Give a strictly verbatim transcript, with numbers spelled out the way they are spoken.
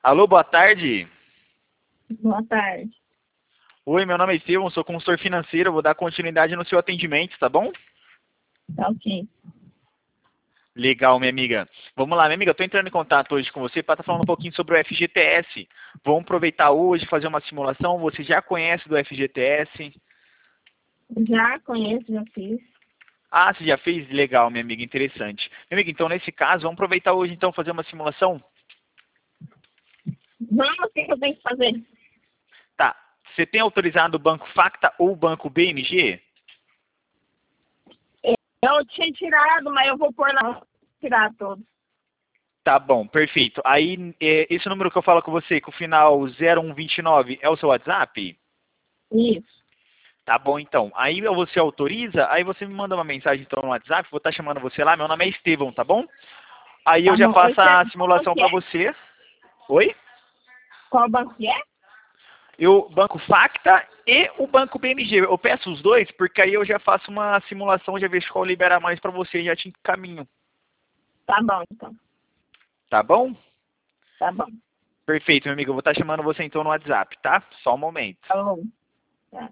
Alô, boa tarde. Boa tarde. Oi, meu nome é Estevão, sou consultor financeiro, vou dar continuidade no seu atendimento, tá bom? Tá ok. Legal, minha amiga. Vamos lá, minha amiga, eu tô entrando em contato hoje com você para estar falando um pouquinho sobre o F G T S. Vamos aproveitar hoje, fazer uma simulação. Você já conhece do F G T S? Já conheço, já fiz. Ah, você já fez? Legal, minha amiga, interessante. Minha amiga, então nesse caso, vamos aproveitar hoje então fazer uma simulação? Vamos, o que que eu tenho que fazer? Tá. Você tem autorizado o Banco Facta ou o Banco B M G? Eu tinha tirado, mas eu vou pôr lá, tirar todos. Tá bom, perfeito. Aí, é, esse número que eu falo com você, com o final zero um dois nove, é o seu WhatsApp? Isso. Tá bom, então. Aí você autoriza, aí você me manda uma mensagem então no WhatsApp, vou estar chamando você lá, meu nome é Estevão, tá bom? Aí eu Tá já bom. faço Esse é, a qual banco simulação que para é? você. Oi? Qual banco que é? Eu, Banco Facta e o Banco B M G. Eu peço os dois, porque aí eu já faço uma simulação, já vejo qual libera mais para você e já te encaminho. Tá bom, então. Tá bom? Tá bom. Perfeito, meu amigo. Eu vou estar chamando você então no WhatsApp, tá? Só um momento. Tá bom.